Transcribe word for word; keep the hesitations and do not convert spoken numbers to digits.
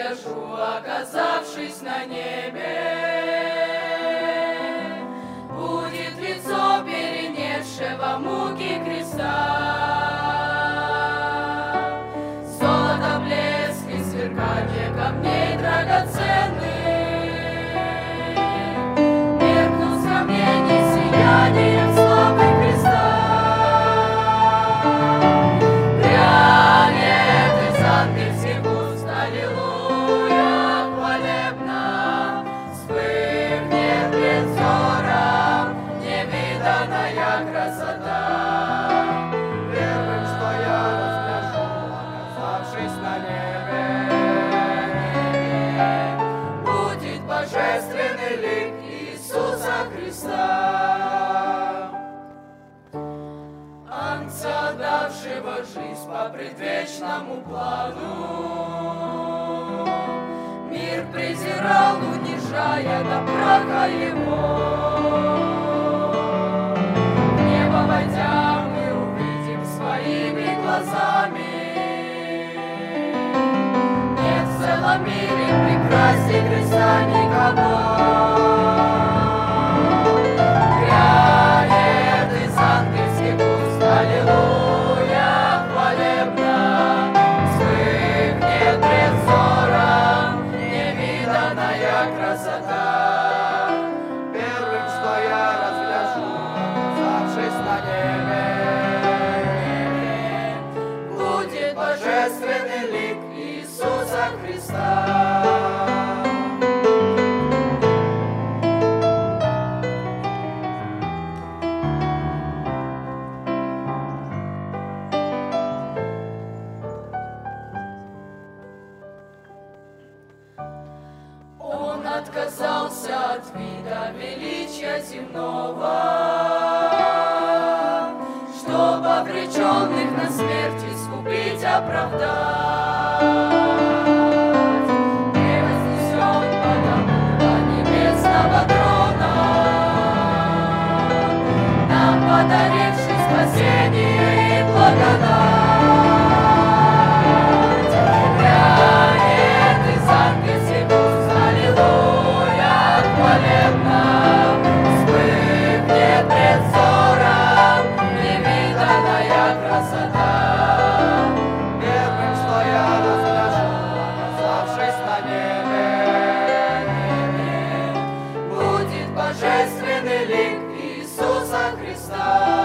разгляжу, оказавшись на небе. Будет лицо перенесшего муки креста. Золото, блеск и сверкание камней драгоценных. Меркнут сравнений сиянием славы Христа. Грянет из ангельских уст, аллилуйя, хвалебно. Вспыхнет пред взором невиданная красота. Первым, что я разгляжу, оказавшись на небе, будет божественный лик Иисуса Христа, Агнца, давшего жизнь по предвечному плану. Мир презирал, унижая до праха его. В небо войдя, мы увидим своими глазами. Нет в целом мире прекрасней Христа никого. Грянет из ангельских уст, аллилуйя, хвалебно. Вспыхнет пред взором невиданная красота. первым, что я разгляжу, оказавшись на небе, будет божественный лик Иисуса Христа. Он отказался от вида величия земного, чтоб обреченных на смерть искупить, оправдать. Превознесен потому до небесного трона, нам подаривший спасение и благодать. Грянет из ангельских уст, аллилуйя, хвалебно. Вспыхнет пред взором невиданная красота. первым, что я разгляжу, оказавшись на небе, Будет божественный лик Иисуса Христа.